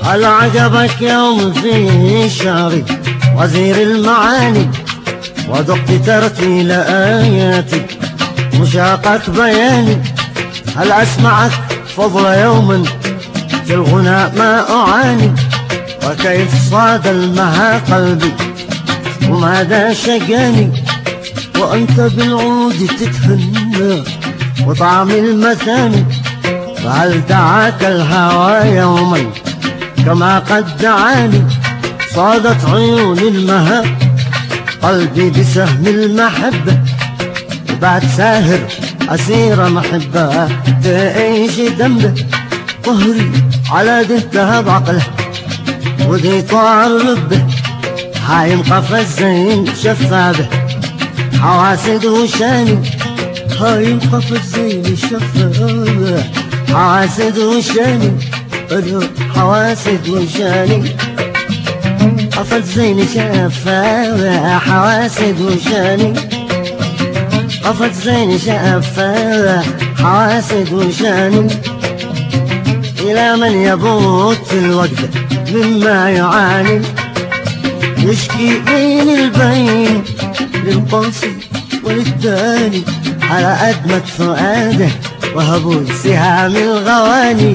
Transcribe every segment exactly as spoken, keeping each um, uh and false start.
هل عجبك يوم فيه شعري وزير المعاني ودقت ترتيل آياتي مشاقك بياني؟ هل أسمعك فضل يوم في الغناء ما أعاني؟ وكيف صاد المها قلبي وماذا شقاني؟ وأنت بالعود تتهنى وطعم المثاني. فهل دعاك الهوى يوما كما قد دعاني؟ صادت عيون المها قلبي بسهم المحبة، وبعد ساهر أسير محبة تعيش دمه. قهري على ذهبها بعقله وذي طار لبه، حايم قفز زين شفابه حواسد وشاني. هايم قفز زين شفابه حواسد وشاني، حواسد وشاني. قفز زين شفابه حواسد وشاني، قفز زين شفابه حواسد وشاني. إلى من يبوت في الوقت مما يعاني، يشكي بين البين للقوسي وللداني، على أدمة فؤاده وهبوا سهام الغواني.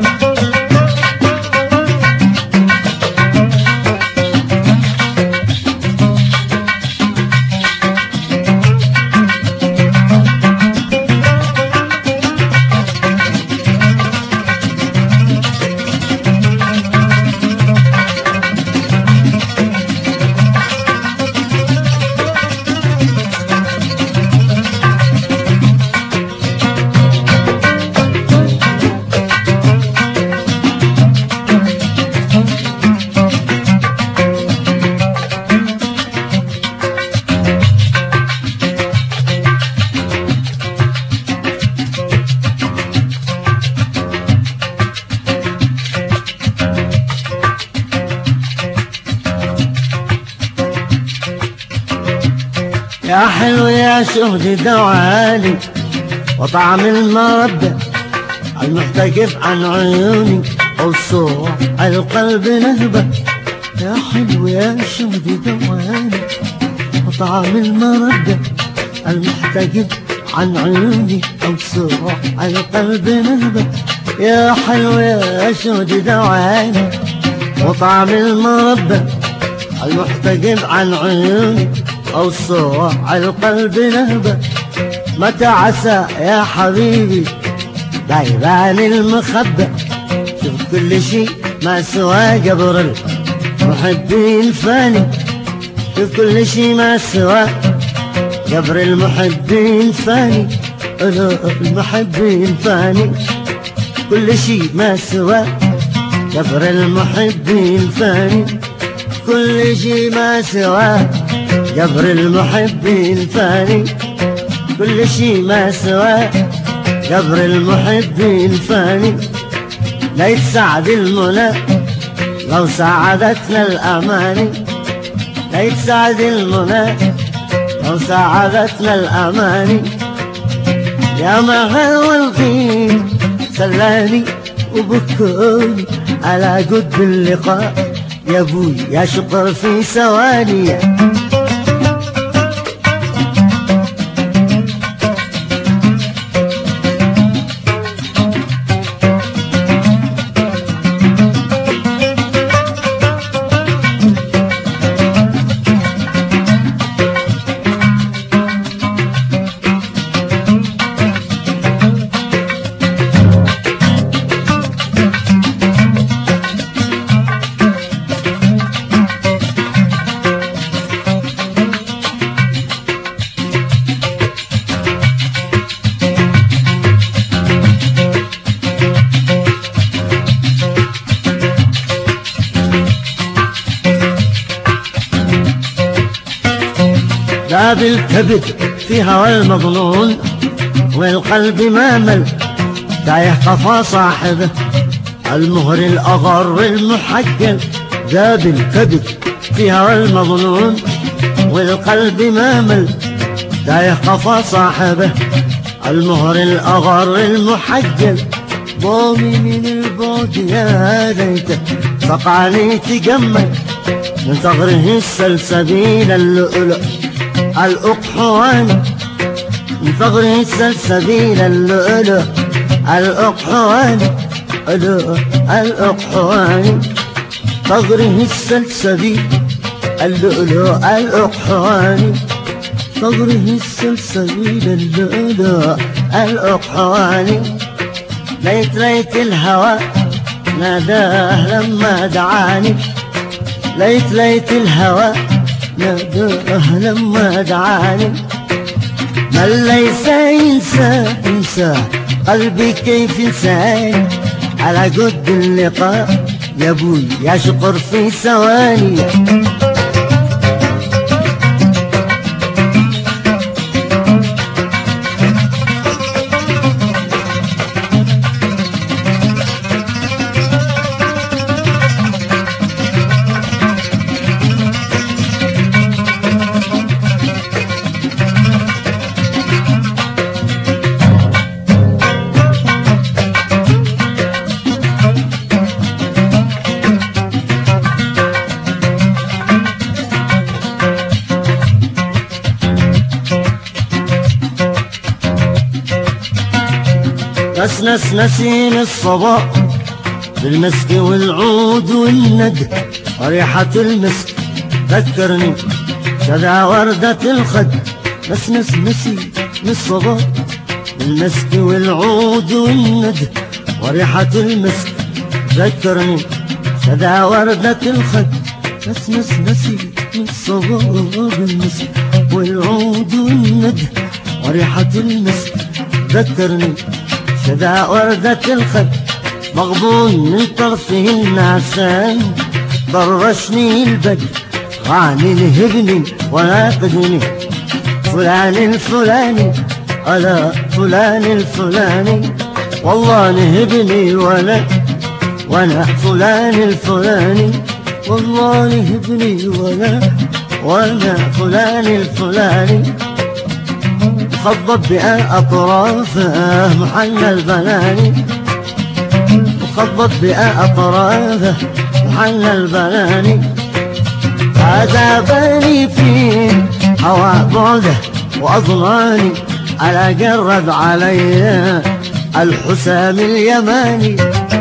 يا حلو يا شهد دوالي وطعم المربى المحتجب عن عيوني وصوع القلب نهبة. يا حلو يا شهد دوالي وطعم المربى المحتجب عن عيوني وصوع القلب نهبة. يا حلو يا شهد دوالي وطعم المربى المحتجب عن عيوني أوصوع القلب نهبة. متى عسى يا حبيبي بيبان المخبى، شوف كل شيء ما سوى قبر المحبين فاني. شوف كل شيء ما سوى قبر المحبين فاني، المحبين فاني. كل شيء ما سوى قبر المحبين فاني، كل شيء ما سوى قبر المحبين فاني. كل شي ما سوى قبر المحبين فاني. لا يتسعد المنى لو ساعدتنا الأماني، لا يتسعد المنى لو ساعدتنا الأماني. يا ما هوى الغيب سلاني وبكوني على قد اللقاء يا ابوي يا شقر في ثواني. ذاب الكبد في هوى المظنون والقلب ما مل، تايه قفا صاحبه المهر الأغر المحجل. ذاب الكبد في هوى المظنون والقلب ما مل، تايه قفا صاحبه المهر الأغر المحجل. ضومي من البعد يا ليته فقعني تجمل من ثغره السلسبيل اللؤلؤ الأقحواني، من ثغره السلسبيل اللؤلؤ الأقحواني، الأقحواني، ثغره السلسبيل اللؤلؤ الأقحواني، ثغره السلسبيل اللؤلؤ الأقحواني. ليت ليت الهوى ناداه لما دعاني، ليت ليت الهوى ناداه لما دعاني. من ليس ينسى ينسى قلبي كيف ينساني، على قد اللقاء يا ابوي يشقر في ثواني. نسنس نسيم الصباح بالمسك والعود والند، وريحة المسك ذكرني شذا وردة الخد. نسنس نسيم الصباح بالمسك والعود والند، وريحة المسك ذكرني شذا وردة الخد. نسنس نسيم الصباح بالمسك والعود والند، وريحة المسك ذكرني شذا وردة الخد. مغبون من طرفه النعسان ضرشني البدر، غاني نهبني وناقدني فلان الفلاني على فلان الفلاني. والله نهبني وانا وانا فلان الفلاني، والله نهبني وانا وانا فلان الفلاني. خضب بأطرافه محل البناني، وخضب بأطرافه محل البناني. عذابني في هوى بعده وأظلاني، على قرب علي الحسام اليماني.